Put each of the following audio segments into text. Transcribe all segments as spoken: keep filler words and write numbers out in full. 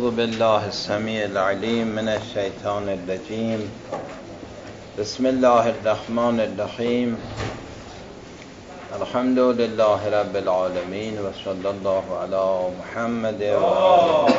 اعوذ بالله السمیع العلیم من الشیطان الرجیم. بسم الله الرحمن الرحیم. الحمد لله رب العالمین و صلی الله علی محمد و آله.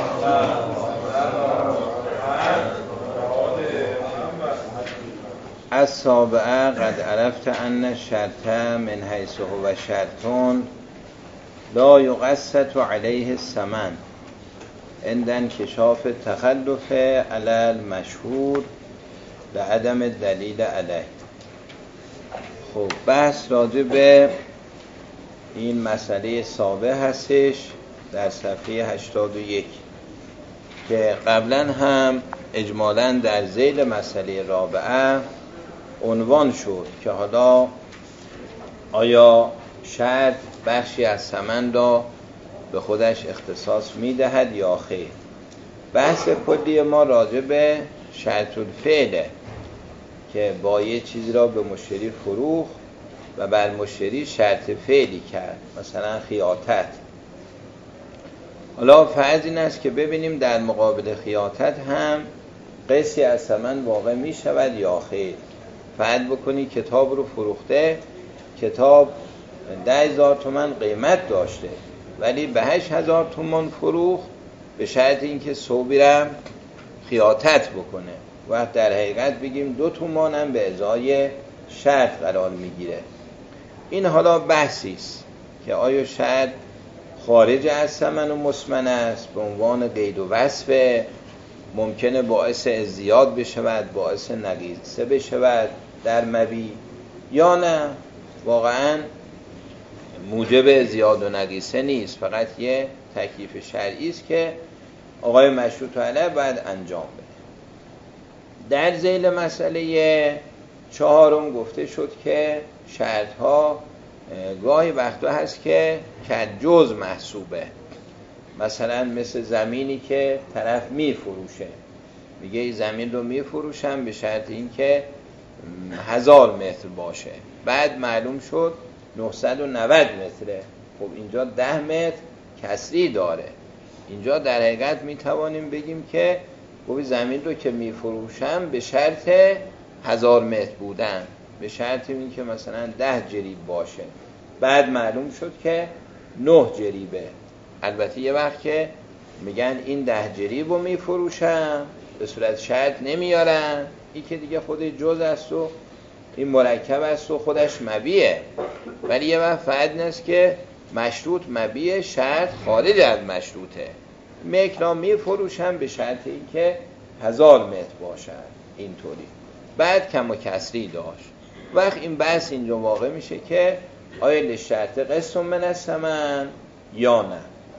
السابعه قد عرفت ان الشرط من حیث هو شرطون لا یقصد علیه الثمن عند انکشاف تخلف علی المشهور به عدم دلیل علیه. خب بحث راجع به این مسئله سابع هستش در صفحه هشتاد و یک که قبلا هم اجمالاً در ذیل مسئله رابعه عنوان شد که حالا آیا شرط بخشی از ثمن را به خودش اختصاص میدهد یا خیر. بحث کلی ما راجع به شرط الفعله که با یه چیزی را به مشتری فروخت و بر مشتری شرط فعلی کرد، مثلا خیاطت. حالا فرض این است که ببینیم در مقابل خیاطت هم قسطی از ثمن واقع می شود یا خیر. فرض بکنی کتاب رو فروخته، کتاب ده هزار تومان قیمت داشته ولی به هشت هزار تومان فروخت به شرط اینکه صوبی را خیاطت بکنه. وقت در حقیقت بگیم دو تومان هم به ازای شرط قرار میگیره. این حالا بحثی است که آیا شرط خارج از ثمن و مسمن است به عنوان قید و وصف، ممکنه باعث ازدیاد بشود، باعث نقیصه بشود در مبیع، یا نه واقعا موجب زیاد و نقیصه نیست، فقط یه تکلیف شرعی است که آقای مشروط علیه باید انجام بده. در ذیل مسئله چهارم گفته شد که شرط ها گاهی وقتا هست که کجز محسوبه، مثلا مثل زمینی که طرف می فروشه، میگه این زمین رو می فروشم به شرط این که هزار متر باشه، بعد معلوم شد نهصد و نود متره. خب اینجا ده متر کسری داره. اینجا در حقیقت می توانیم بگیم که گوی زمین رو که می فروشم به شرط هزار متر بودن، به شرط این که مثلا ده جریب باشه، بعد معلوم شد که نه جریبه. البته یه وقت که میگن این ده جریب رو می فروشم به صورت شرط نمیارن، این که دیگه خود جز است و این مرکب است و خودش مبیعه. ولی یه وقت فرض است که مشروط مبیع، شرط خارج از مشروطه، مکرا می فروشم به شرط این که هزار متر باشد اینطوری، بعد کم و کسری داشت. وقت این بحث اینجا واقع میشه که آیا لشرط قسط من الثمن یا نه.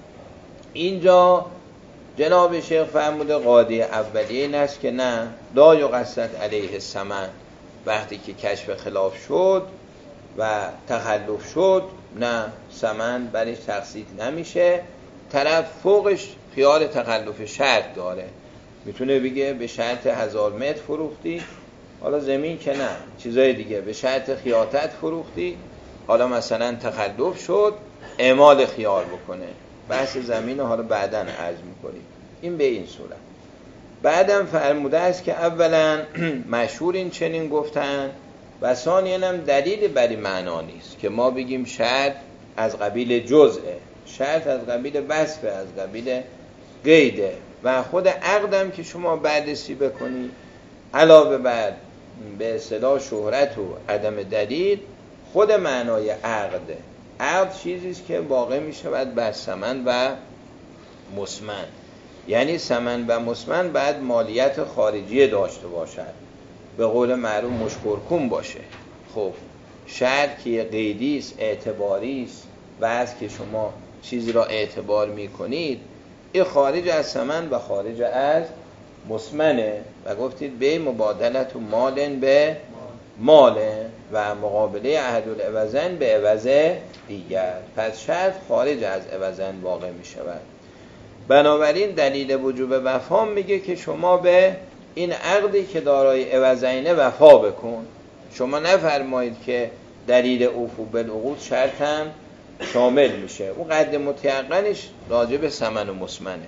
اینجا جناب شیخ فرموده قاعده اولیه این است که نه، لا یقصد علیه الثمن. وقتی که کشف خلاف شد و تخلف شد نه، ثمن برش تقسیط نمیشه. طرف فوقش خیال تخلف شرط داره، میتونه بگه به شرط هزار متر فروختی، حالا زمین که نه، چیزای دیگه به شرط خیاطت فروختی، حالا مثلا تخلف شد اعمال خیال بکنه. بحث زمین رو حالا بعداً عرض میکنیم. این به این صورت. بعدم فرموده است که اولا مشهور این چنین گفتن و ثانیاً هم دلیل بری معنا نیست که ما بگیم شرط از قبیل جزءه، شرط از قبیل وصفه، از قبیل قیده. و خود عقدم که شما بررسی بکنی علاوه بر به اصطلاح شهرت و عدم دلیل، خود معنای عقده، عقد چیزی است که واقع می شود بر ثمن و مسمن، یعنی ثمن و مسمن باید مالیت خارجی داشته باشد، به قول معروف مشکرکون باشه. خب شرط که قیدی است، اعتباری است، و از که شما چیزی را اعتبار می کنید این خارج از ثمن و خارج از مسمنه و گفتید به مبادلت و مالن به مال و مقابله احدالعوضین به عوض دیگر. پس شرط خارج از عوضین واقع می شود. بنابراین دلیل وجوب وفا میگه که شما به این عقدی که دارای عوضینه وفا بکن. شما نفرمایید که دلیل اوفو بالعقود شرط هم شامل میشه. اون قد متیقنش راجع به ثمن و مسمنه.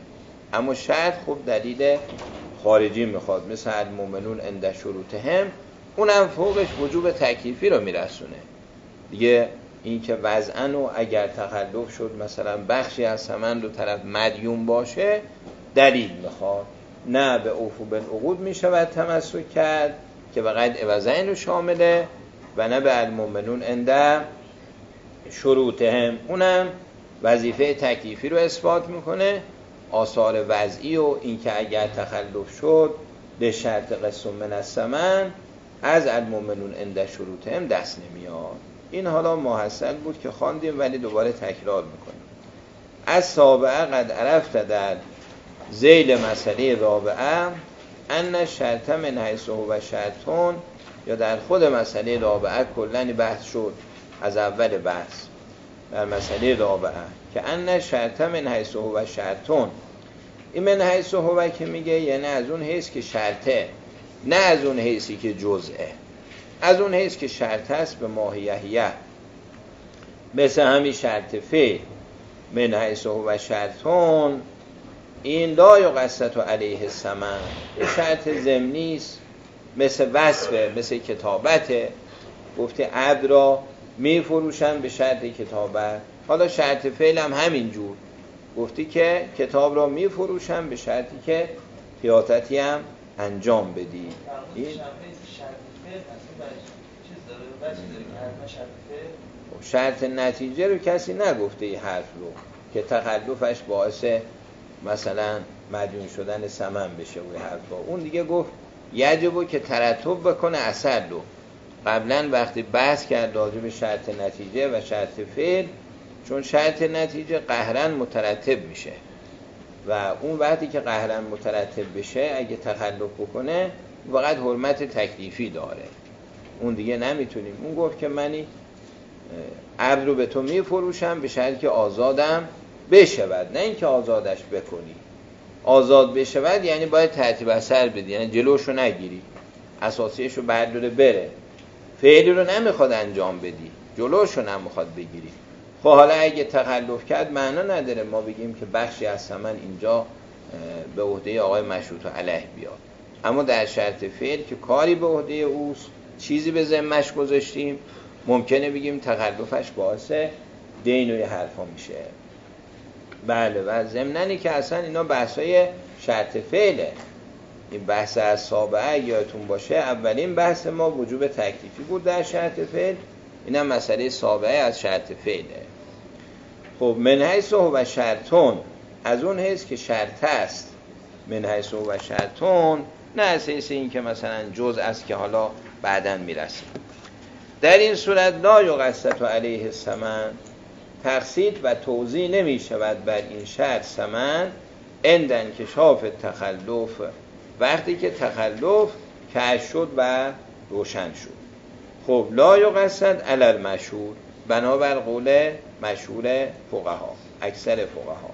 اما شرط خب دلیل خارجی میخواد، مثل المؤمنون عند شروطهم، اونم فوقش وجوب تکلیفی رو میرسونه دیگه. این که وضعن و اگر تخلف شد مثلا بخشی از ثمن رو طرف مدیون باشه دلیل میخواد. نه به اوفو بالعقود میشود تمسک کرد که بقید عوضین رو شامله، و نه به المؤمنون عند شروطهم، اونم وظیفه تکلیفی رو اثبات میکنه. آثار وضعی و این که اگر تخلف شد به شرط قسم من الثمن از المؤمنون عند شروطهم دست نمیاد. این حالا محصل بود که خواندیم ولی دوباره تکرار میکنیم. از سابعه قد عرفت در ذیل مسئله رابعه ان شرط من حیث هو شرطون، یا در خود مسئله رابعه کلن بحث شد از اول بحث در مسئله رابعه که ان شرط من حیث هو شرطون. این من حیث هو که میگه یعنی از اون حیث که شرطه، نه از اون حیثی که جزئه. از اون حیث که شرط است به ماهیه، مثل همین شرط فعل من حیث هو شرطون، این لا یقصد علیه الثمن، شرط ضمنی است، مثل وصفه، مثل کتابته. گفته عبد را میفروشن به شرط کتابت. حالا شرط فعل هم همین جور، گفتی که کتاب را میفروشن به شرطی که خیاطتی هم انجام بدی. این شرط نتیجه رو کسی نگفته این حرف رو که تخلفش باعث مثلا مدیون شدن ثمن بشه. اون حرفا اون دیگه گفت یجب که ترتب بکنه اثر رو. قبلا وقتی بحث کرد راجع به شرط نتیجه و شرط فعل، چون شرط نتیجه قهرن مترتب میشه و اون وقتی که قهرن مترتب بشه اگه تخلف بکنه فقط حرمت تکلیفی داره، اون دیگه نمیتونیم. اون گفت که منی عبد رو به تو میفروشم به شرطی که آزادم بشود، نه اینکه آزادش بکنی. آزاد بشود یعنی باید ترتیب اثر بدی، یعنی جلوشو نگیری، اساسیشو برداره بره. فعلی رو نمیخواد انجام بدی، جلوشو نمیخواد بگیری. خب حالا اگه تخلف کرد معنا نداره ما بگیم که بخشی از ثمن اینجا به عهده آقای مشروط علیه بیاد. اما در شرط فعل که کاری به عهده اوست، چیزی به ذمه‌اش گذاشتیم، ممکنه بگیم تخلفش باعث دین و یه حرفا میشه. بله، و ضمناً که اصلا اینا بحثای شرط فعله. این بحث از سابعه یادتون باشه اولین بحث ما وجوب تکلیفی بود در شرط فعل، اینم مسئله سابعه از شرط فعله. خب من حیث هو شرطون، از اون حیث که شرط است، من حیث هو شرطون، نه از حیث این که مثلا جزء است که حالا بعداً میرسیم. در این صورت لا یقصد علیه الثمن، تقصید و توزیع نمی شود بر این شرط ثمن عند انکشاف تخلف، وقتی که تخلف کشف شد و روشن شد. خب لا یقصد علی المشهور، بنابر قول مشهور فقها، اکثر فقها.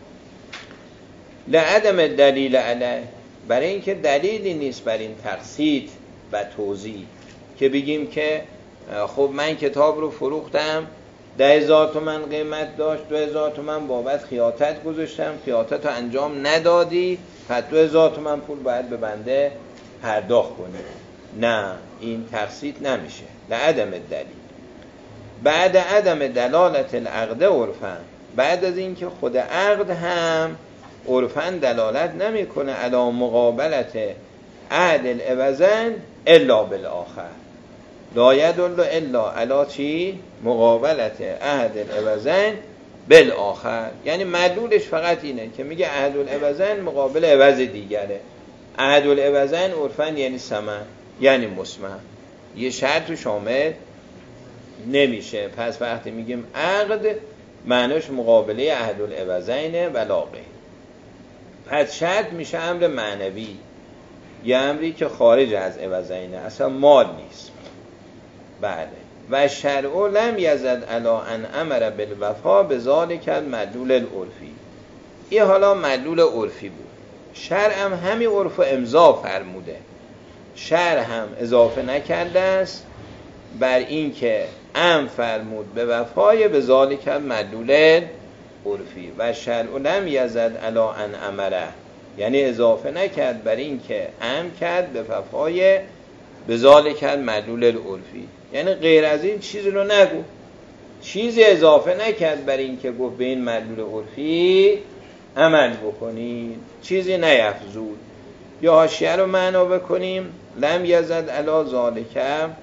لعدم دلیل علیه، برای اینکه دلیلی نیست بر این تقصید و توزیع که بگیم که خب من کتاب رو فروختم، ده هزار تومن قیمت داشت، دو هزار تومن بابت خیاطت گذاشتم، خیاطت رو انجام ندادی، پس دو هزار تومن پول باید به بنده پرداخت کنی. نه، این تقسیط نمیشه. لعدم دلیل. بعد عدم دلالت العقد عرفاً، بعد از اینکه خود عقد هم عرفاً دلالت نمیکنه علی مقابلت عهد العوضین الا بالآخر، لا یدل الا علی چی؟ مقابلت عهد العوضین بالآخر. یعنی مدلولش فقط اینه که میگه عهد العوضین مقابل عوض دیگره. عهد العوضین عرفاً یعنی ثمن، یعنی مسمع، یه شرط شامل نمیشه. پس وقتی میگیم عقد معناش مقابله عهد العوضین و لاغه. پس شرط میشه امر معنوی، یه امری که خارج از عوضینه، اصلا مال نیست. بله. و شرع لم یزد علی ان امر بالوفا بذالک المدلول العرفی. این حالا مدلول عرفی بود، شرع هم همین عرف و امضا فرموده. شرع هم اضافه نکرده است بر این که ام فرمود به وفای بذالک المدلول عرفی و شرع لم یزد علی ان امره، یعنی اضافه نکرد بر این که امر کرد به وفای بذالک المدلول العرفی، یعنی غیر از این چیزی رو نگو، چیزی اضافه نکرد بر این که گفت به این مدلول عرفی عمل بکنید، چیزی نیفزود. یا حاشیه رو معنا بکنیم لم یزد علی ذالک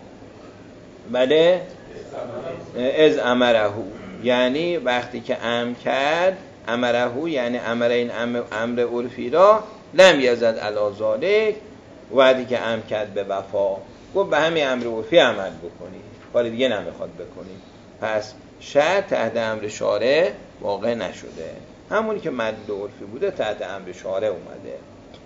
بله از امره، یعنی وقتی که امر کرد امره، یعنی امر این امر عرفی را لم یزد علی ذالک، وقتی که امر کرد به وفا گفت به همین امر عرفی عمل بکنید، کار دیگه نمیخواد بکنید. پس شرع تحت امر شارع واقع نشده، همونی که مدلول عرفی بوده تحت امر شارع اومده.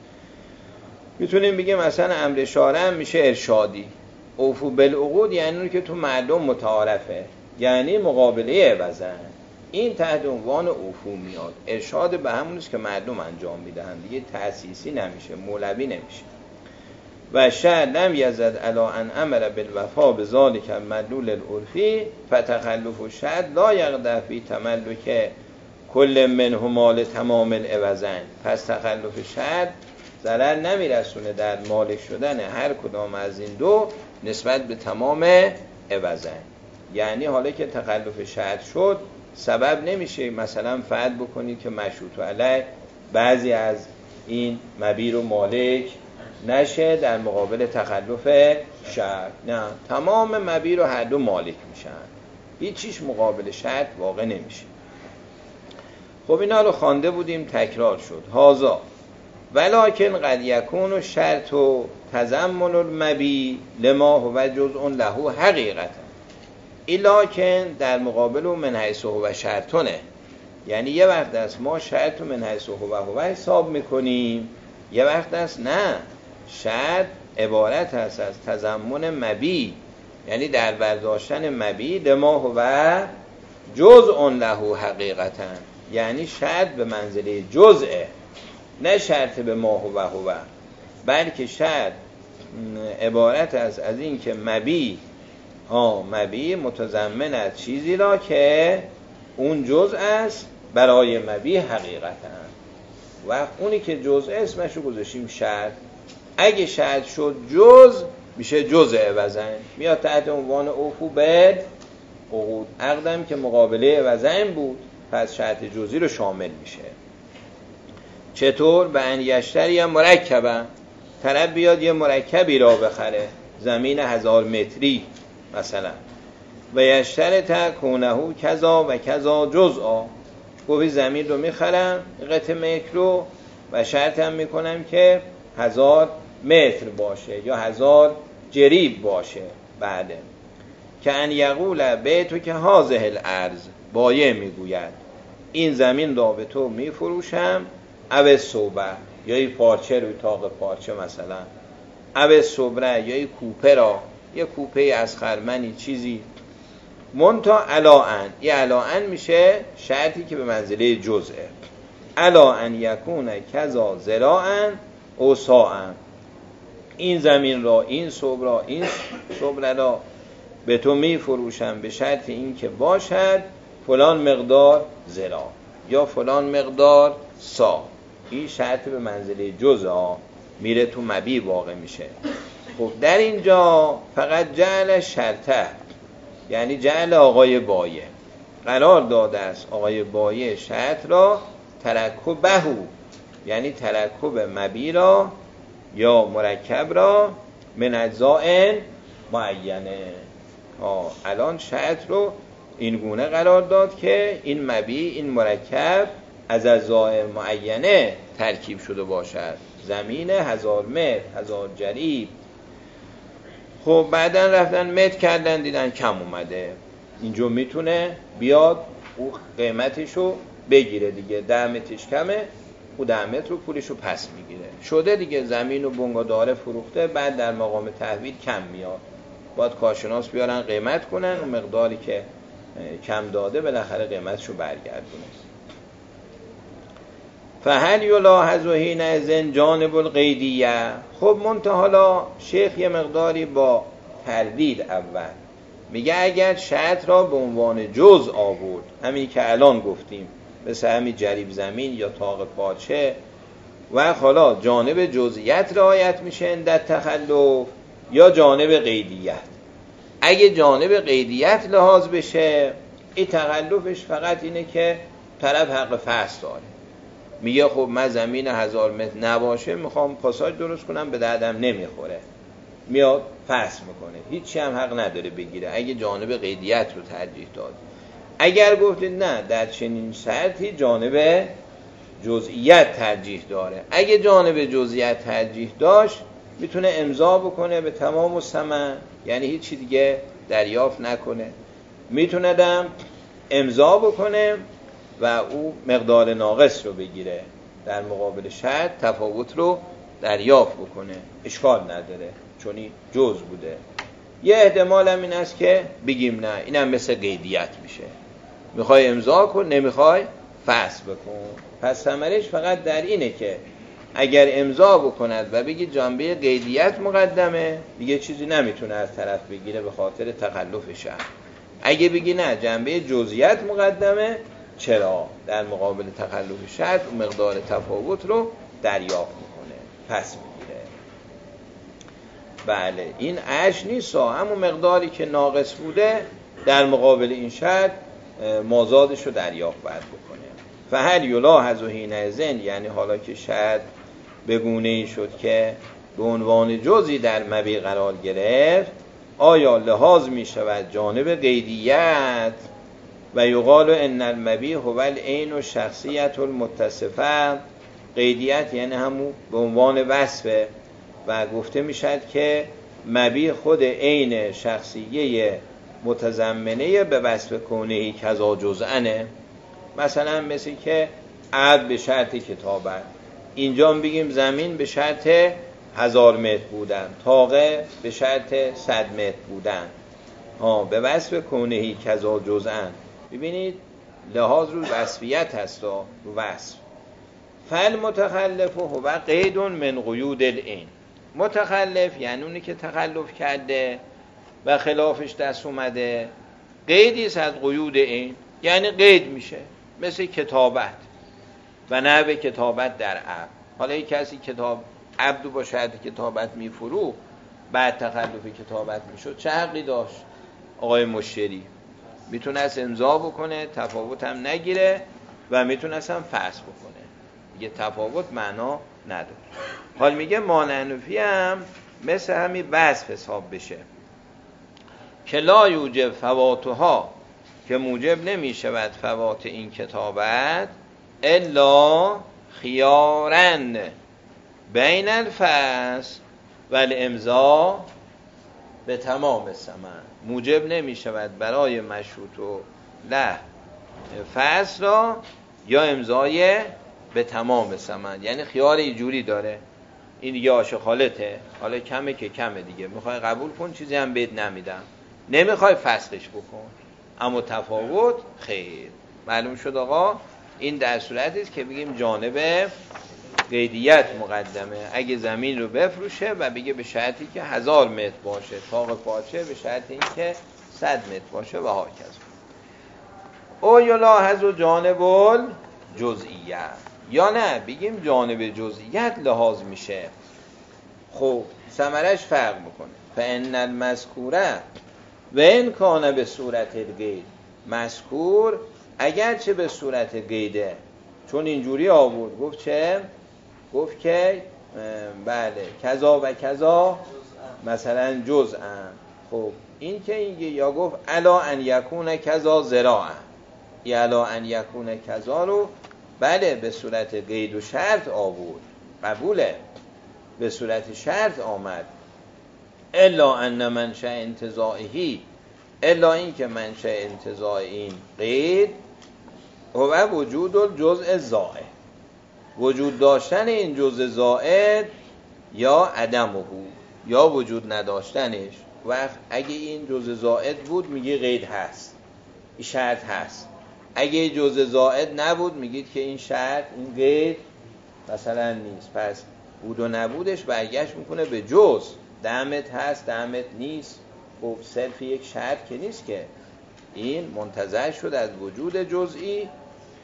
میتونیم بگیم مثلا امر شارع هم میشه ارشادی، اوفو بالعقود یعنی اون که تو مردم متعارفه، یعنی مقابله عوضن، این تحت عنوان اوفو میاد. ارشاد به همونیست که مردم انجام میدهن، دیگه تأسیسی نمیشه، مولوی نمیشه. و شرع لم یزد علی ان امر بالوفا بذالک المدلول العرفی فتخلف الشرع لا یقدح فی تملک کل منهما لتمام العوضین. پس تخلف شرع ضرر نمیرسونه در مالک شدن هر کدام از این دو نسبت به تمام عوضین. یعنی حالا که تخلف شرط شد سبب نمیشه مثلا فرض بکنید که مشروط علیه بعضی از این مبی رو مالک نشه در مقابل تخلف شرط، نه، تمام مبی رو هر دو مالک میشن، هیچیش مقابل شرط واقع نمیشه. خب اینا رو خوانده بودیم، تکرار شد. هازا ولکن قد یکون و شرط و تضمن المبی لما هو جزء له حقیقتا، ایلاکن در مقابل و من حیث هو شرطونه، یعنی یه وقت است ما شرط و من حیث هو هو حساب میکنیم، یه وقت است نه، شرط عبارت هست از تضمن مبی، یعنی در برداشتن مبی لما هو جزء له حقیقتا، یعنی شرط به منزله جزءه، نه شرط به ما هو هو، بلکه شرط عبارت است از این که مبی ها مبی متضمن از چیزی را که اون جزء است برای مبی حقیقتا، و اونی که جزء اسمش رو گذاشتیم شرط. اگه شرط شد جزء میشه جزء عوضین، میاد تحت عنوان اوفو بالعقود، عقدم که مقابله عوضین بود پس شرط جزئی رو شامل میشه. چطور؟ به ان یشتری مرکبا، طرف بیاد یه مرکبی را بخره زمین هزار متری مثلا، و یشترط کونه کذا و کذا جزءا، گوی زمین رو میخرم قطع متر رو و شرط هم میکنم که هزار متر باشه یا هزار جریب باشه. بعد که ان یقول به تو که هازه الارض، بایع میگوید این زمین را به تو میفروشم، او صوبه یا این پارچه روی تاق پارچه مثلا، او صبره یا این کوپه را، یه کوپه از خرمنی چیزی، منتا علاان، یه علاان میشه شرطی که به منزله جزئه، علاان یکون کذا زراعن او ساعن، این زمین را، این صبر را، این صبر را به تو می فروشم به شرط این که باشد فلان مقدار زراع یا فلان مقدار سا. این شرط به منزله جزء میره تو مبی واقع میشه. خب در اینجا فقط جعل شرطه، یعنی جعل آقای بایع قرار داده است آقای بایع شرط را ترکب بهو، یعنی ترکب مبی را یا مرکب را من اجزاء معینه. ها الان شرط رو این گونه قرار داد که این مبی، این مرکب از اجزاء معینه ترکیب شده باشد، زمین هزار متر، هزار جریب. خب بعدن رفتن متر کردن دیدن کم اومده، اینجا میتونه بیاد او قیمتشو بگیره دیگه، ده مترش کمه او ده متر رو پولشو پس میگیره، شده دیگه زمین و بنگاداره فروخته، بعد در مقام تحویل کم میاد، باید کارشناس بیارن قیمت کنن و مقداری که کم داده بالاخره قیمتشو برگردونه. فهل یلاحظ حینئذ جانب القیدیه. خب منتها حالا شیخ یه مقداری با تردید اول میگه اگر شرط را به عنوان جزء آورد، همین که الان گفتیم مثل همین جریب زمین یا طاق پاچه. و حالا جانب جزئیت رعایت میشه اندت تخلف یا جانب قیدیت. اگه جانب قیدیت لحاظ بشه، این تخلفش فقط اینه که طرف حق فحص داره، میگه خب من زمین هزار متر نباشه میخوام پاساژ درست کنم، به دردم نمیخوره، میاد فحص میکنه، هیچی هم حق نداره بگیره اگه جانب قیدیت رو ترجیح داد. اگر گفتید نه در چنین شرطی جانب جزئیت ترجیح داره، اگه جانب جزئیت ترجیح داشت میتونه امضا بکنه به تمام الثمن، یعنی هیچی دیگه دریافت نکنه، میتونه دم امضا بکنه و او مقدار ناقص رو بگیره، در مقابل شرط تفاوت رو دریافت بکنه، اشکال نداره چون این جز بوده. یه احتمال هم این است که بگیم نه اینم مثل قیدیت میشه، میخوای امضا کن نمیخوای فحص بکن. پس ثمرش فقط در اینه که اگر امضا بکند و بگی جنبه قیدیت مقدمه، دیگه چیزی نمیتونه از طرف بگیره به خاطر تخلف شرط. اگه بگی نه جنبه جزئیت مقدمه، چرا؟ در مقابل تخلف شرط و مقدار تفاوت رو دریافت میکنه، پس میگیره. بله این اش نیست، همون مقداری که ناقص بوده در مقابل این شرط مازادش رو دریافت باید بکنه. فهل یلاحظ حینئذ، یعنی حالا که شرط به گونه‌ای شد که به عنوان جزئی در مبیع قرار گرفت، آیا لحاظ می شود جانب قیدیت و یقال ان المبیع هو العین و شخصیت المتصفه. قیدیت یعنی همون به عنوان وصفه و گفته می شود که مبیع خود عین شخصیه متضمنه به وصف کونهی کذا جزءنه. مثلا مثل که عقد به شرط کتابت، اینجا بگیم زمین به شرط هزار متر بودن، طاقه به شرط صد متر بودن، ها به وصف کونهی کذا جزءن. ببینید لحاظ رو وصفیت هست، رو وصف. فل متخلف هو قید من قیود العین. متخلف یعنی اونی که تخلف کرده و خلافش دست اومده، قیدی است از قیود عین، یعنی قید میشه، مثل کتابت و نحو کتابت در عقد. حالا یک کسی کتاب عبد با شرط کتابت میفروخت، بعد تخلف کتابت میشد، چه حقی داشت؟ آقای مشتری میتونه از امضا بکنه، تفاوت هم نگیره و میتونه هم فسخ بکنه، دیگه تفاوت معنا نداره. حال میگه مانعنفی هم مثل همین وصف حساب بشه که لا یوجب فواتها، که موجب نمی شود فوات این کتابت الا خیارن بین الفصل و الامضا به تمام الثمن. موجب نمی شود برای مشروط و له فصل را یا امضای به تمام ثمن، یعنی خیار اینجوری داره، این دیگه عاشق خالته، حالا کمه که کمه دیگه، میخوای قبول کن چیزی هم بهت نمیدم، نمیخوای فسخش بکن، اما تفاوت خیر. معلوم شد آقا؟ این در صورتی است که بگیم جانب قیدیت مقدمه، اگه زمین رو بفروشه و بگه به شرطی که هزار متر باشه، طاق پاچه به شرط این که صد متر باشه و ها کذا. او یلاحظ جانب الجزئیت، یا نه بگیم جانب جزئیت لحاظ میشه. خب ثمرش فرق میکنه. فان المذکوره و این کانه به صورت القید، مذکور اگرچه به صورت قیده، چون اینجوری آورد، گفت چه؟ گفت که بله کذا و کذا مثلا جزءا. خب این که اینگه یا گفت الا ان یکون کذا ذراعا، یا الا ان یکون کذا رو بله به صورت قید و شرط آورد، قبوله، به صورت شرط آمد. الا ان منشأ انتزاعی، الا این که منشأ انتزاع این قید هو وجود الجزء زائد، وجود داشتن این جزء زائد یا عدمه، یا وجود نداشتنش. و اگه این جزء زائد بود میگه قید هست، این شرط هست. اگه جزء زائد نبود میگید که این شرط، این قید مثلا نیست. پس بود و نبودش برگشت میکنه به جزء، دمت هست دمت نیست. خب صرف یک شرط که نیست که، این منتزع شد از وجود جزئی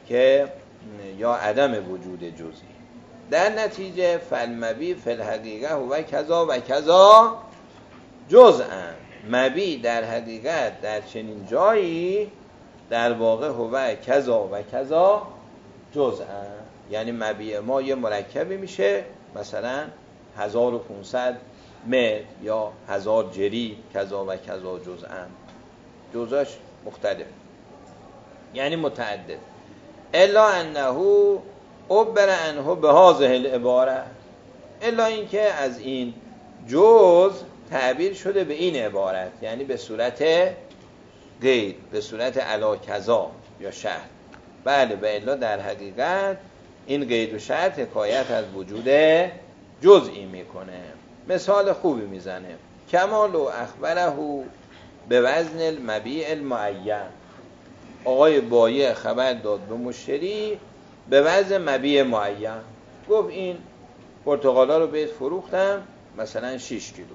که یا عدم وجود جزئی. در نتیجه فالمبی فی الحقیقه هو کذا و کذا جزءا، مبی در حقیقت در چنین جایی در واقع هو کذا و کذا جزءا، یعنی مبی ما یه مرکبی میشه مثلا هزار و پونصد متر یا هزار جری کذا و کذا جزءا، جزاش مختلف یعنی متعدد. الا انه عبر عنه بهذه العباره، الا اینکه از این جز تعبیر شده به این عبارت، یعنی به صورت قید، به صورت علا کذا یا شرط. بله به الا در حقیقت این قید و شرط حکایت از وجود جزئی میکنه. مثال خوبی میزنه، کما لو اخبره به وزن المبیع المعین، آقای بایع خبر داد به مشتری به وزن مبیع معین، گفت این پرتقالا رو بهت فروختم مثلا شش کیلو،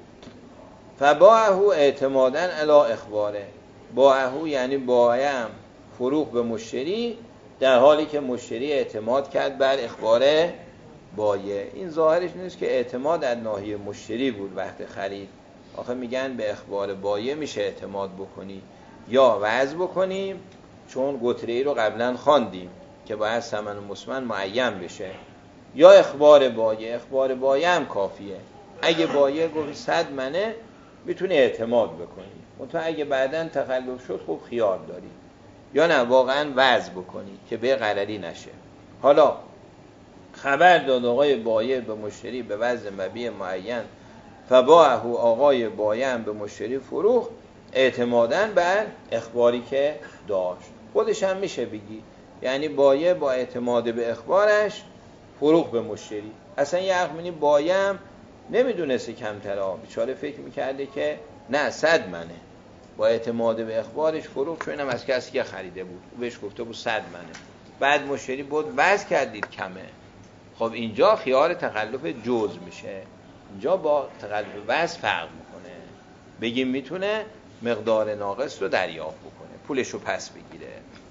فباعه اعتمادا علی اخباره، باعه یعنی بایعم فروخت به مشتری در حالی که مشتری اعتماد کرد بر اخبار بایع. این ظاهرش نیست که اعتماد از ناحیه مشتری بود وقت خرید، آخه میگن به اخبار بایع میشه اعتماد بکنی یا وضع بکنیم، چون گتره‌ای رو قبلا خواندیم که باید ثمن مسمن معین بشه، یا اخبار بایع، اخبار بایع هم کافیه. اگه بایع گفت صد منه میتونی اعتماد بکنی، منتها اگه بعداً تخلف شد خب خیار داری، یا نه واقعاً وضع بکنی که به قراری نشه. حالا خبر داد آقای بایع به مشتری به وزن مبیع معین، فباعه آقای بایع به مشتری فروخت اعتماداً بر اخباری که داشت. خودش هم میشه بگی یعنی بایع با اعتماد به اخبارش فروخت به مشتری. اصلا یه اخمینی بایع هم نمیدونسته کمتره، بیچاره فکر میکرده که نه صد منه، با اعتماد به اخبارش فروخت، چون اینم از کسی که خریده بود او بهش گفته بود صد منه، بعد مشتری بود وزن کردید کمه، خب اینجا خیار تخلف جز میشه، اینجا با تخلف وزن فرق میکنه، بگیم میتونه مقدار ناقص رو دریافت بکنه، پولش رو پس بگیره.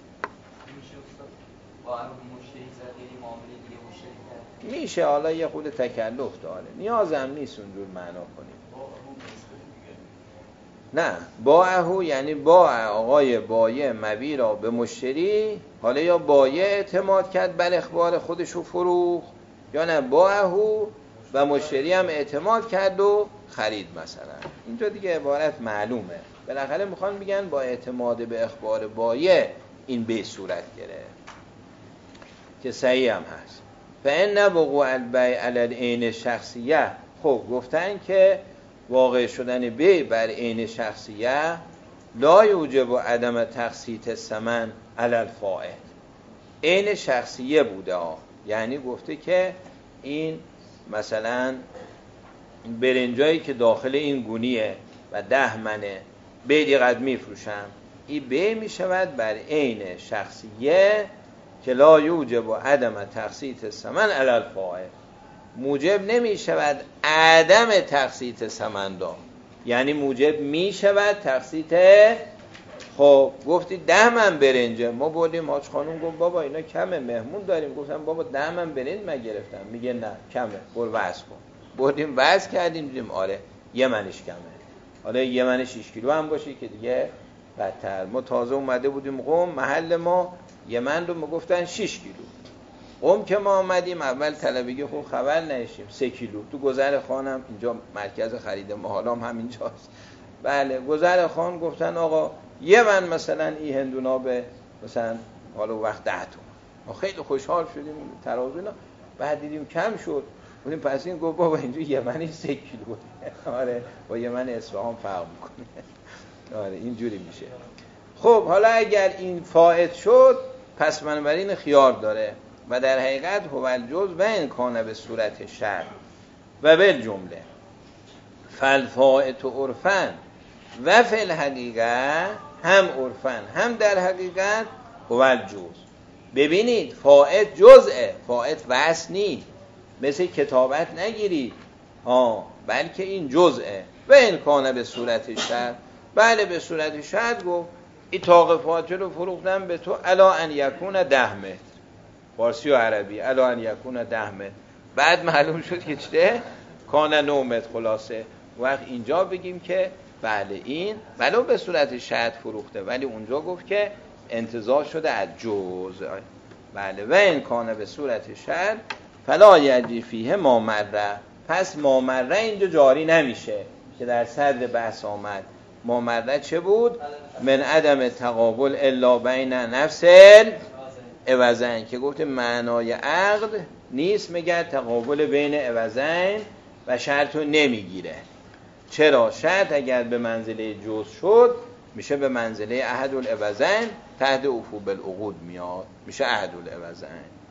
میشه حالا یه خود تکلف داره، نیازم نیست اونجور معنا کنیم. نه باعه یعنی باع آقای بایع مبیع را به مشتری، حالا یا بایع اعتماد کرد بر اخبار خودش و فروخت، یا نه باعه و مشتری هم اعتماد کرد و خرید مثلا. اینجا دیگه عبارت معلومه، بالاخره میخوان بگن با اعتماد به اخبار بایع این به صورت گرفت که صحیح هم هست. فإن وقوع البیع علی العین شخصیه، خب گفتن که واقع شدن بیع بر عین شخصیه لا یوجب عدم تقسیط الثمن علی الفائت، عین شخصیه بوده ها، یعنی گفته که این مثلا برنجایی که داخل این گونیه و ده منه بیعی قد میفروشم، این بیع میشود بر عین شخصیه که لا یوجب عدم تقسیط الثمن علی الفائت، موجب نمی شود عدم تقسیط ثمن دا، یعنی موجب می شود تقسیط. خب گفتی ده من برنجه، ما بردیم حاج خانم گفت بابا اینا کمه مهمون داریم، گفتم بابا ده من برنج من گرفتم، میگه نه کمه برو وزن کن، بردیم وزن کردیم دیدیم آره یه منش کمه، حالا یه من شش کیلو هم باشه که دیگه بدتر. ما تازه اومده بودیم قم، محل ما یه من رو میگفتن شش کیلو، قم که ما آمدیم اول طلبگی خوب خبر نشیم سه کیلو، تو گذر خانم اینجا مرکز خرید ما حالا هم همینجاست، بله گذر خان گفتن آقا یه من مثلا این هندونا به مثلا حالا وقت ده تومن، ما خیلی خوشحال شدیم ترازو اینا، بعد دیدیم کم شد، بودیم پس این گفت بابا اینجا یه منی سه کیلو آره با یه من اصفهان فرق میکنه، آره اینجوری میشه. خب حالا اگر این فائت شد پس بنابراین خیار داره و در حقیقت هو الجز و امکانه به صورت شرط و بالجمله فالفائت عرفاً و فی الحقیقه، هم عرفاً هم در حقیقت هو الجز. ببینید فائت جزءه، فائت وصل نیست، مثل کتابت نگیرید ها، بلکه این جزءه و امکانه به صورت شرط، بله به صورت شرط گفت این طاق فاطر رو فروختم به تو الا ان یکون ده متر، فارسی و عربی الا ان یکون ده متر. بعد معلوم شد که چه کان نه متر. خلاصه وقت اینجا بگیم که بله این ولو به صورت شرط فروخته، ولی اونجا گفت که انتزاع شده از جزء. بله و این کانه به صورت شرط فلا یجری فیه ما مره. پس ما مره اینجا جاری نمیشه که در صدر بحث آمد. ما مره چه بود؟ من عدم تقابل الا بین نفس عوضین، که گفت معنای عقد نیست مگر تقابل بین عوضین و شرط رو نمیگیره. چرا؟ شرط اگر به منزله جزء شد میشه به منزله احد العوضین، تحت افو بالعقود میاد، میشه احد العوضین.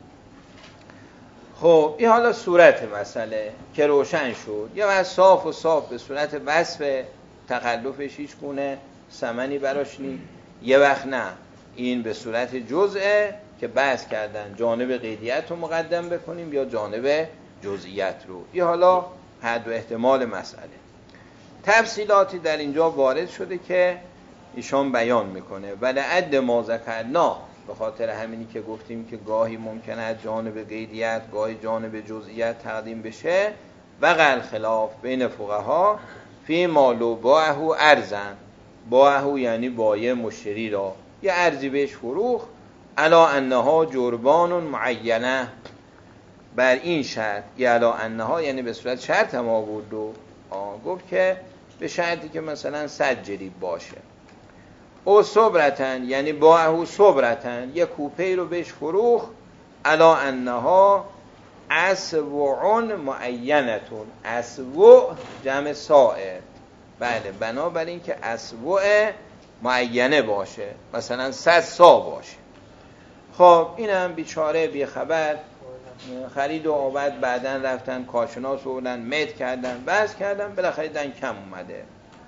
خب این حالا صورت مسئله که روشن شد. یا از صاف و صاف به صورت وصف تخلفش هیچ گونه ثمنی براش نی، یه وقت نه این به صورت جزئه که بحث کردن جانب قیدیت رو مقدم بکنیم یا جانب جزئیت رو. این حالا حد و احتمال مسئله. تفصیلاتی در اینجا وارد شده که ایشان بیان میکنه. ولی عد ما ذکرنا، به خاطر همینی که گفتیم که گاهی ممکنه جانب قیدیت گاهی جانب جزئیت تقدیم بشه. وقع خلاف بین فقها فی ما لو باعه ارزن. باعه یعنی بایع مشتری را یه ارزی بهش فروخ، الا انها جربان معینه، بر این شرط. یا الا انها یعنی به صورت شرط هم آورد و گفت که به شرطی که مثلا صد جریب باشه. او صبرتن یعنی باعه صبرتن، یه کوپه رو بهش فروخ، الا انها اسوع معینتون. اسوع جمع سائر. بله بنابراین که اسوع معینه باشه، مثلا صد سا باشه. خب اینم بیچاره بی خبر خرید و آورد، بعدن رفتن کارشناس بردن متر کردن بس کردن، بالاخره دن کم اومده.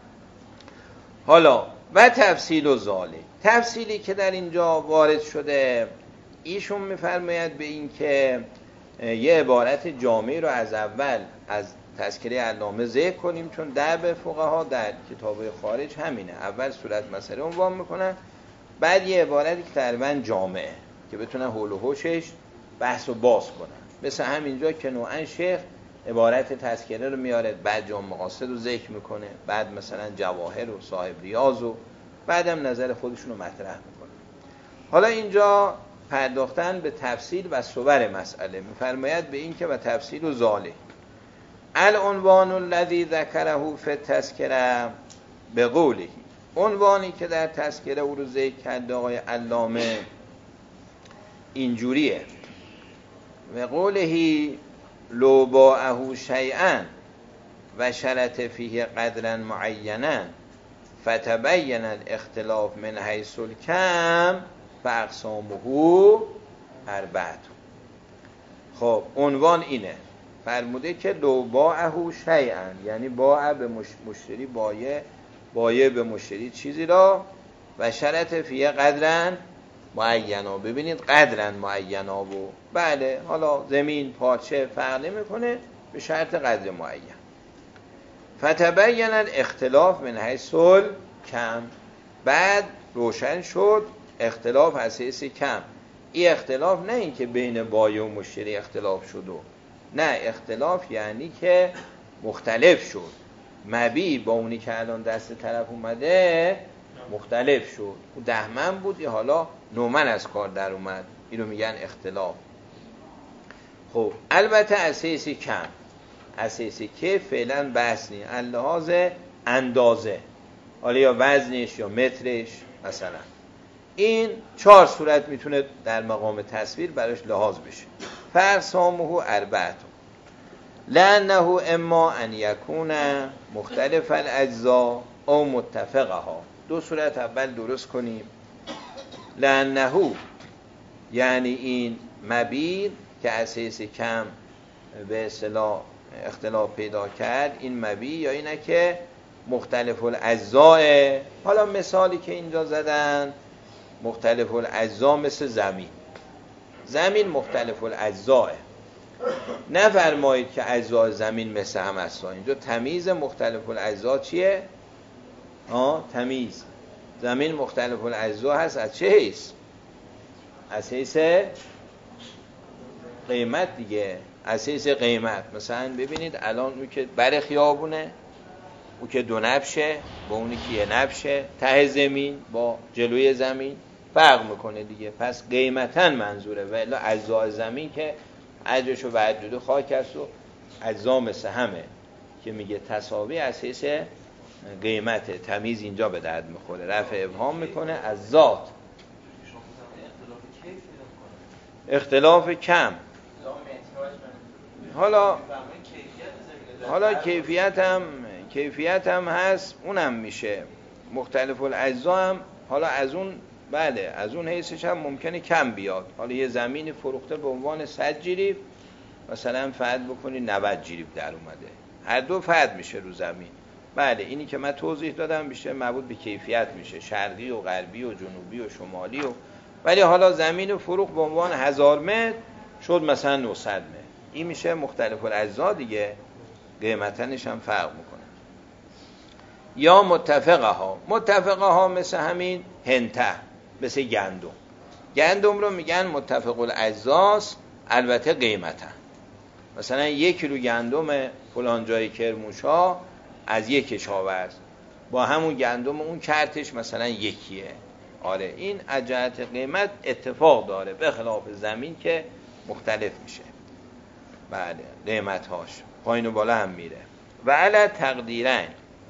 حالا و تفصیل و ظاله، تفصیلی که در اینجا وارد شده ایشون میفرماید به این که یه عبارت جامعی رو از اول از تذکره علامه ذکر کنیم، چون درب فقها در کتابه خارج همینه، اول صورت مسئله عنوان میکنن، بعد یه عبارتی که تقریبا جامعه که بتونن حول و حوشش بحث و باز کنن. مثل همینجا که نوعا شیخ عبارت تذکره رو میاره، بعد جامع مقاصد رو ذکر میکنه، بعد مثلا جواهر و صاحب ریاض و بعدم نظر خودشون رو مطرح میکنه. حالا اینجا پرداختن به تفصیل و صور مسئله میفرماید به این که و تفصیل و ظاله العنوان الذی ذکره فی التذکره به قوله، عنوانی که در تذکره او رو ذکر کرده آقای علامه اینجوریه: و قوله لو باعه شیئا و شرط فیه قدرا معینا فتبین الاختلاف من حیث الکم فاقسامه اربعه. خب عنوان اینه، فرموده که لو باعه شیئا یعنی باع به مشتری، بایع بایع به مشتری چیزی را، و شرط فیه قدرا معینا. ببینید قدرا معینا و بله حالا زمین پارچه فرق نمیکنه، به شرط قدر معین. فتبین الاختلاف من حیث الکم، بعد روشن شد اختلاف از حیث کم. این اختلاف نه این که بین بایع و مشتری اختلاف شد و نه، اختلاف یعنی که مختلف شد، مبیع با اونی که الان دست طرف اومده مختلف شد. او ده من بود یا حالا نه من از کار در اومد، اینو میگن اختلاف. خب البته اساسی کم، اساسی که فعلا بحث نی، اللحاظ اندازه، حالا یا وزنش یا مترش مثلا. این چهار صورت میتونه در مقام تصویر براش لحاظ بشه. فاقسامه اربعه لانه اما ان یکون مختلف الاجزاء او متفقها. دو صورت اول درست کنیم. لانه یعنی این مبیع که اساس کم به اصطلاح اختلاف پیدا کرد، این مبیع یا اینه که مختلف الاجزاء. حالا مثالی که اینجا زدن مختلف الاجزاء مثل زمین، زمین مختلف الاجزاء، نفرمایید که اجزاء زمین مثل هم است. اینجا تمیز مختلف الاجزاء چیه؟ آه تمیز زمین مختلف الاجزاء هست. از چه حیث؟ از حیث قیمت دیگه، اساس قیمت. مثلا ببینید الان اون که بر خیابونه، اون که دو نبشه با اونی که یه نبشه، ته زمین با جلوی زمین فرق میکنه دیگه. پس قیمتا منظوره، و الا اجزاء زمین که اجرش و بعدود خاک است و اجزا مثل همه که میگه تساوی، اساس قیمته. تمیز اینجا به درد میخوره، رفع ابهام میکنه از ذات. اختلاف کم، حالا حالا کیفیت هم کیفیت هم هست، اونم میشه مختلف الاجزا هم. حالا از اون بله از اون حیثش هم ممکنه کم بیاد. حالا یه زمینی فروخته به عنوان صد جریب، مثلا فرض بکنی نود جریب در اومده، هر دو فرد میشه رو زمین. بله اینی که من توضیح دادم بیشتر مربوط به کیفیت میشه، شرقی و غربی و جنوبی و شمالی و. ولی حالا زمین فروخ به عنوان هزار متر شد مثلا نهصد متر، این میشه مختلف الاجزا دیگه، قیمتنش هم فرق میکنه. یا متفقه ها، متفقه ها مثل همین هنته، مثل گندم. گندم رو میگن متفق الاجزاست، البته قیمتا. مثلا یک کیلو گندم فلان جای کرمانشاه از یک کشاورز با همون گندم اون کرتش مثلا یکیه. آره این از جهت قیمت اتفاق داره، به خلاف زمین که مختلف میشه. بله قیمتهاش پایین و بالا هم میره. و علی تقدیرن،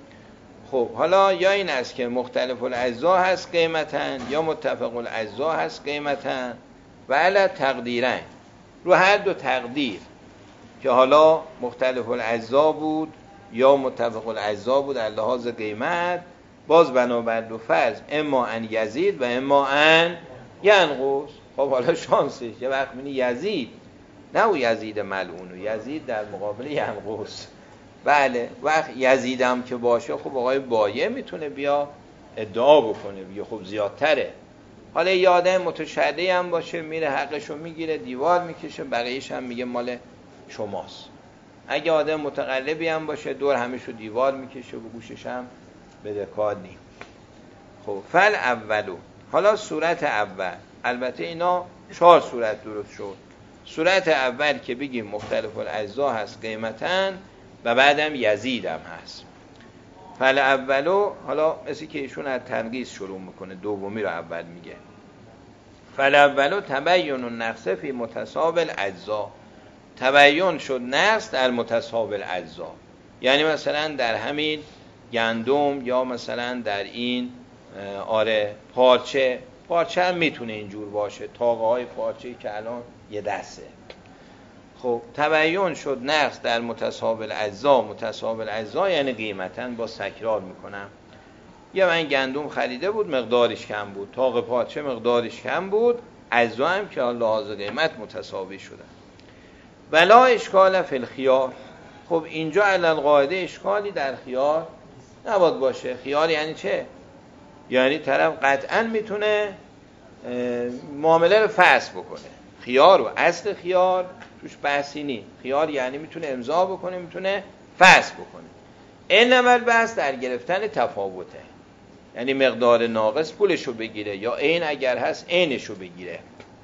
خب حالا یا این است که مختلف الاجزا هست قیمتن، یا متفق الاجزا هست قیمتن. و علی تقدیرن، رو هر دو تقدیر که حالا مختلف الاجزا بود یا متفق الاجزا بود در لحاظ قیمت، باز بنابر دو فرض، اما ان یزید و اما ان ینقص. خب حالا شانسش یه وقت می‌بینی یزید، نه او یزید ملعون، و یزید در مقابل ینقص. بله وقت یزیدم که باشه، خب آقای بایع میتونه بیا ادعا بکنه، بیا خب زیادتره. حالا یه آدم متشدی هم باشه، میره حقشو میگیره، دیوار میکشه، بقیه‌اش هم میگه مال شماست. اگه آدم متقلبی هم باشه، دور همشو دیوار میکشه و گوشش هم بدهکار نی. خب فل اولو، حالا صورت اول، البته اینا چهار صورت درست شد. صورت اول که بگیم مختلف الاجزا هست قیمتن و بعدم یزید هم هست. فل اولو، حالا مثل که ایشون از تنقیص شروع میکنه، دومی رو اول میگه. فل اولو تبین النقص فی متساوی الاجزا، تبین شد نقص در متساوی الاجزا، یعنی مثلا در همین گندم یا مثلا در این آره پارچه، پارچه هم میتونه اینجور باشه، تاقه های پارچه که الان یه دسته. خب تبین شد نقص در متساوی الاجزا، متساوی الاجزا یعنی قیمتا، با تکرار میکنم. یا من گندم خریده بود مقدارش کم بود، تاقه پارچه مقدارش کم بود، اجزا هم که لحاظ قیمت متساوی شدن. ولا اشکال فی الخیار، خب اینجا علی القاعده اشکالی در خیار نباید باشه. خیار یعنی چه؟ یعنی طرف قطعا میتونه معامله رو فسخ بکنه. خیار و اصل خیار توش بحثی نیست. خیار یعنی میتونه امضا بکنه، میتونه فسخ بکنه. این اول بحث در گرفتن تفاوته، یعنی مقدار ناقص پولشو بگیره، یا این اگر هست اینشو بگیره.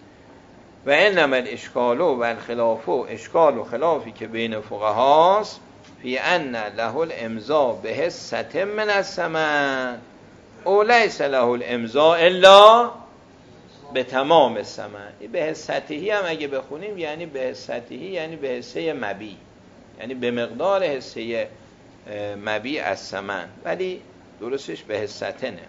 و انما الاشکال و الخلاف، اشکال و خلافی که بین فقهاست، فی ان له الامضا به حصه من الثمن او لیس له الامضا الا به تمام الثمن. به حصتهی هم اگه بخونیم یعنی به حصتهی یعنی به حصه مبی، یعنی به مقدار حصه مبی از ثمن، ولی درستش به حصتنه.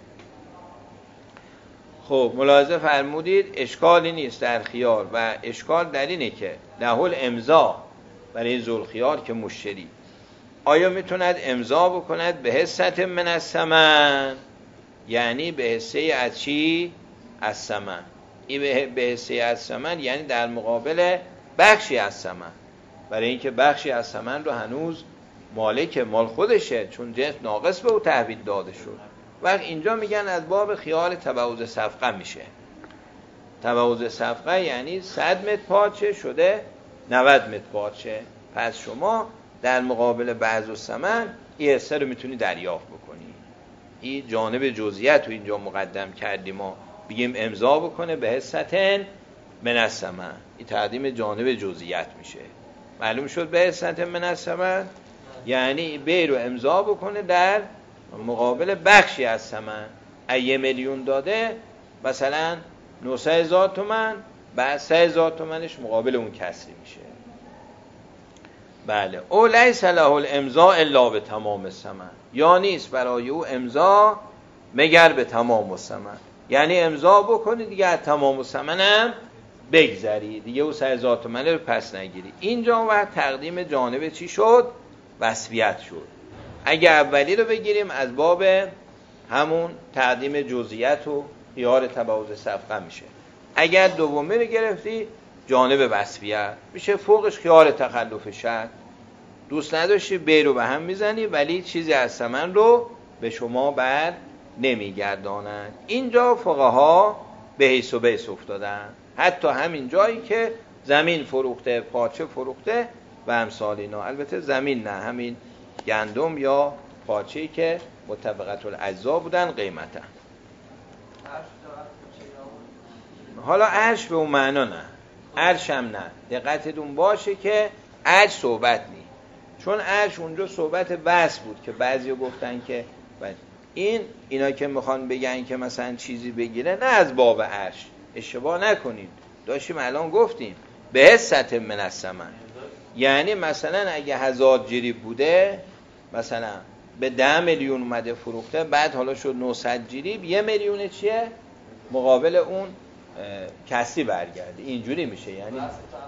خب ملاحظه فرمودید اشکالی نیست در خیار، و اشکال در اینه که له الامضا برای ذوالخیار که مشتری آیا میتوند امضا بکند به حصه من الثمن، یعنی به حصه از چی؟ از ثمن. این به حصه از ثمن یعنی در مقابل بخشی از ثمن، برای اینکه بخشی از ثمن رو هنوز مالک مال خودشه، چون جنس ناقص به او تحویل داده شد. وقت اینجا میگن از باب خیال تبعوض صفقه میشه. تبعوض صفقه یعنی صد متر پارچه شده نود متر پارچه، پس شما در مقابل بعض الثمن این حصه رو میتونی دریافت بکنی. این جانب جزئیات رو اینجا مقدم کردیم، ما بگیم امضا بکنه به حصتن من الثمن. این تقدیم جانب جزئیات میشه. معلوم شد به حصت من الثمن یعنی بی رو امضا بکنه در مقابل بخشی از ثمن. یه میلیون داده مثلا نهصد هزار تومان، بعد سه هزار تومنش مقابل اون کسری میشه. بله. او لیس له الامضاء الا به تمام الثمن، یا نیست برای او امضا مگر به تمام الثمن، یعنی امضا بکنی دیگه از تمام الثمن هم بگذری دیگه، او سه هزار تومن رو پس نگیری. اینجا وقت تقدیم جانب چی شد؟ وصفیت شد. اگه اولی رو بگیریم از باب همون تقدیم جزئیات و خیار تبعوض صفقه میشه. اگر دومی رو گرفتی جانب وصفیت میشه، فوقش خیار تخلف شرط. دوست نداشتی بی رو به هم میزنی ولی چیزی از ثمن رو به شما بر نمیگردانند. اینجا فقها به حیث و بیس افتادن، حتی همین جایی که زمین فروخته، پارچه فروخته و امثال اینا. البته زمین نه، همین گندم یا پارچه‌ای که مطابقت الاجزا بودن قیمتا. حالا عرش به اون معنا نه، عرش هم نه. دقتتون باشه که عرش صحبت نی، چون عرش اونجا صحبت وصف بود که بعضی گفتن که این اینا که میخوان بگن که مثلا چیزی بگیره، نه از باب عرش، اشتباه نکنید. داشتیم الان گفتیم به حصت من الثمن، یعنی مثلا اگه هزار جریب بوده مثلا به ده میلیون اومده فروخته، بعد حالا شد نهصد جریب، یه میلیون چیه؟ مقابل اون کسی برگرده. اینجوری میشه. یعنی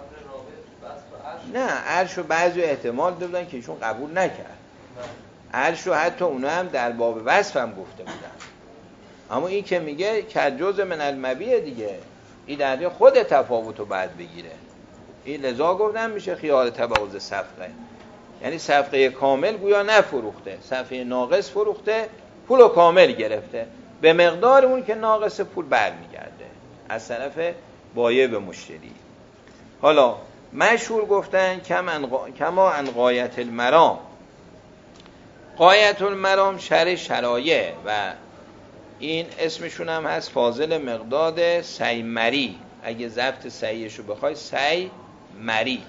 نه، عرش رو بعضی احتمال دادن که ایشون قبول نکرد. عرش رو حتی اونا هم در باب وصف هم گفته بودن، اما این که میگه که جزء من المبیع دیگه، این در خود تفاوت رو بعد بگیره. این لذا گفتن میشه خیار تبعوض صفقه، یعنی صفقه کامل گویا نفروخته، صفقه ناقص فروخته، پول رو کامل گرفته، به مقدار اون که ناقص پول برمیگرده از طرف بایع به مشتری. حالا مشهور گفتن کما عن غایت المرام. غایت المرام شرح شرایع و این اسمشون هم هست فاضل مقداد سیمری. اگه ضبط صحیحش رو بخوای سیمری.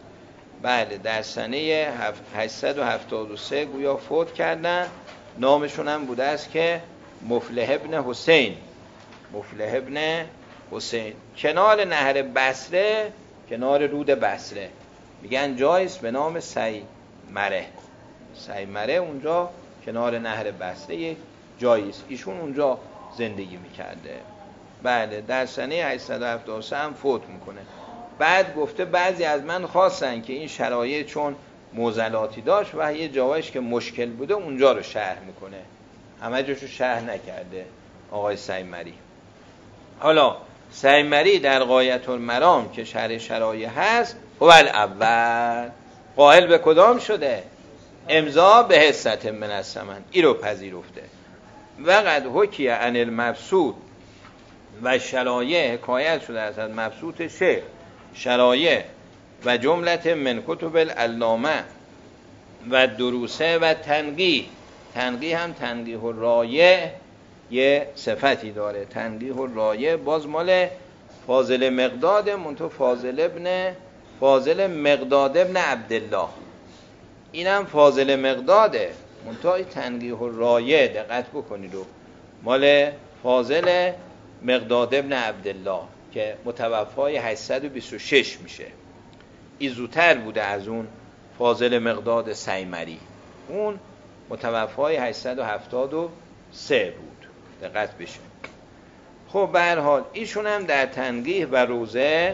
بله، در سنه هشتصد و هفتاد و سه گویا فوت کردن. نامشون هم بوده است که مفلح ابن حسین. مفلح ابن حسین کنار نهر بصره، کنار رود بصره، میگن جایست به نام سیمره. سیمره اونجا کنار نهر بصره جاییست. ایشون اونجا زندگی میکرده. بله، در سنه هشتصد و هفتاد و سه هم فوت میکنه. بعد گفته بعضی از من خواستن که این شرایط چون معضلاتی داشت و یه جایش که مشکل بوده اونجا رو شرح میکنه، همه جاشو شرح نکرده آقای سیمری. حالا سیمری در غایت المرام که شرح شرایع هست، هو الاول قائل به کدام شده؟ امضا به حصت من الثمن، این رو پذیرفته. و قد حکی عن المبسوط و شرایع حکایت شده از مبسوط شیخ، شرایع و جملت من کتب العلامه و دروسه و تنقیح. تنقیح هم تنقیح الرایع یه صفتی داره. تنقیح الرایع باز مال فاضل مقداد، منتو فاضل ابن فاضل مقداد ابن عبدالله. اینم فاضل مقداده، منتها تنقیح الرایع دقت بکنید و مال فاضل مقداد ابن عبدالله که متوفای هشتصد و بیست و شش میشه. این زودتر بوده از اون فاضل مقداد سیمری، اون متوفای هشتصد و هفتاد و سه بود. دقت بشه. خب به هر حال ایشون هم در تنقیح و روزه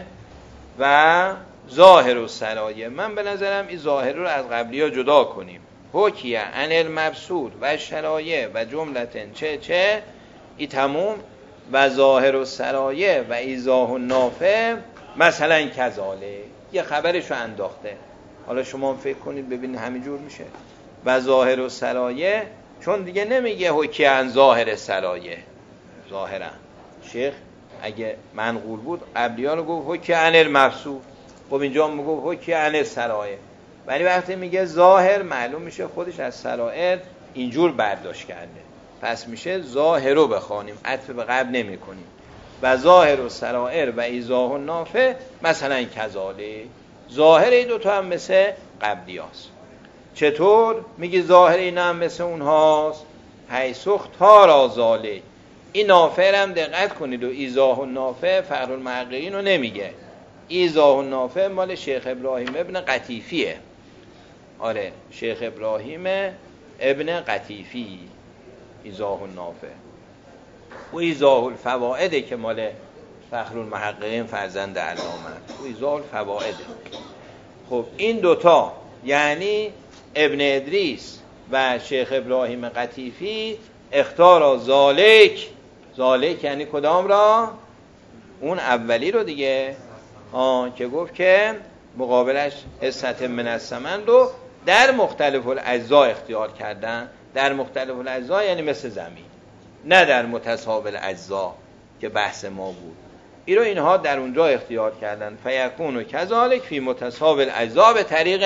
و ظاهر و سرایه، من به نظرم این ظاهر رو از قبلی ها جدا کنیم. حکیه عن المبسوط و شرایع و جملتن چه چه ای تموم، و ظاهر و سرایه و ایضاح و نافع مثلا کذاله، یه خبرشو انداخته. حالا شما فکر کنید ببینید همینجور میشه. و ظاهر و سرایه، چون دیگه نمیگه حکیه عن ظاهر سرایه، ظاهرا شیخ اگه منقول بود قبلی‌ها رو گفت حکیه عن المبسوط، خب اینجا میگه حکیه عن سرایه. ولی وقتی میگه ظاهر معلوم میشه خودش از سرائر اینجور برداشت کرده، پس میشه ظاهر رو بخوانیم، عطف به قبل نمی کنیم. و ظاهر و سرائر و ایضاح و نافع مثلا کذاله. ظاهر این دوتا هم مثل قبلی هاست. چطور؟ میگی ظاهر این هم مثل اونهاست حیث اختار آزاله. این نافع هم دقت کنید و ایضاح و نافع فقر المحققین رو نمیگه. ایضاح و نافع مال شیخ ابراهیم ابن قطیفیه. آره شیخ ابراهیم ابن قطیفی ایضاح و نافع. و ایضاح الفوائده که مال فخر المحققین فرزند علامه و ایضاح الفوائده. خب این دوتا یعنی ابن ادریس و شیخ ابراهیم قطیفی اختار ذالک. ذالک یعنی کدام را؟ اون اولی رو دیگه، آه که گفت که مقابلش حصت من الثمن رو در مختلف الاجزا اختیار کردن. در مختلف الاجزا یعنی مثل زمین، نه در متساوی الاجزا که بحث ما بود. این رو اینها در اونجا اختیار کردن. فیکون و کذالک فی متساوی الاجزا به طریق،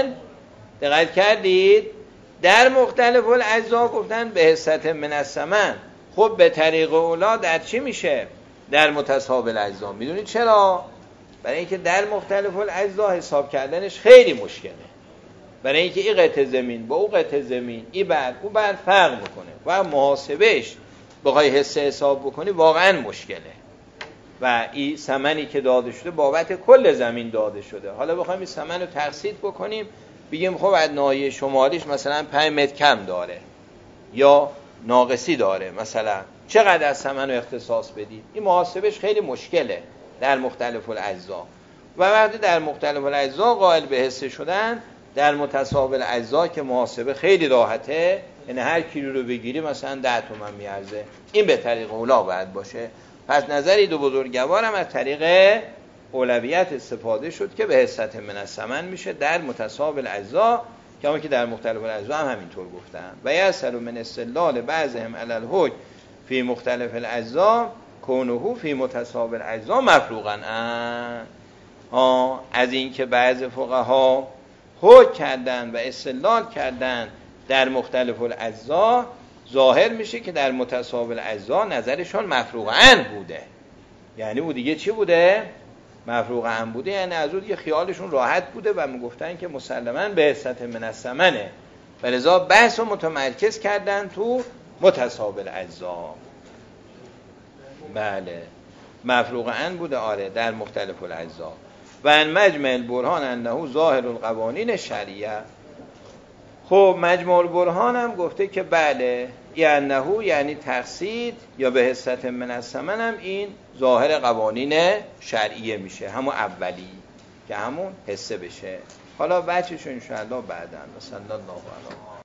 دقت کردید؟ در مختلف الاجزا گفتن به حصت من الثمن. خب به طریق اولا در چی میشه؟ در متساوی الاجزا. میدونید چرا؟ برای اینکه در مختلف الاجزا حساب کردنش خیلی مشکله. برای اینکه این قطعه زمین با اون قطعه زمین، این بر اون بر فرق میکنه و محاسبهش بخوای حصه حساب بکنی واقعا مشکله. و این ثمنی که داده شده بابت کل زمین داده شده. حالا بخوایم این ثمن رو تقسیط بکنیم، بگیم خب از ناحیه شمالیش مثلا پنج متر کم داره یا ناقصی داره، مثلا چقدر از ثمن رو اختصاص بدید. این محاسبش خیلی مشکله در مختلف الاجزا. و وقتی در مختلف الاجزا قائل به حصه شدن، در متساوی الاجزا که محاسبه خیلی راحته، یعنی هر کیلو رو بگیری مثلا ده تومن میارزه، این به طریق اولا باید باشه. پس نظری دو بزرگوار هم از طریق اولویت استفاده شد که به حصت من الثمن میشه در متساوی الاجزا، که همون که در مختلف الاجزا هم همینطور گفتن. و یسر من استدلال بعضهم علی الحکم فی مختلف الاجزا کونه فی متساوی الاجزا مفروغا. ها از این که بعض فقها حکم کردن و استدلال کردن در مختلف الاجزا، ظاهر میشه که در متساوی الاجزا نظرشون مفروغاً بوده. یعنی او دیگه چی بوده؟ مفروغاً بوده، یعنی از اون دیگه خیالشون راحت بوده و میگفتن که مسلماً به حصت من الثمنه، ولذا بحث رو متمرکز کردن تو متساوی الاجزا. بله مفروغاً بوده، آره در مختلف الاجزا. و ان مجمع البرهان انه ظاهر القوانین شرعیه. خب مجمع البرهان هم گفته که بله یعنی یعنی تقسیط یا به حصت من الثمن هم این ظاهر قوانین شرعیه میشه، همون اولی که همون حصه بشه. حالا بچه‌شو ان شاء الله بعداً. مثلا الله علیه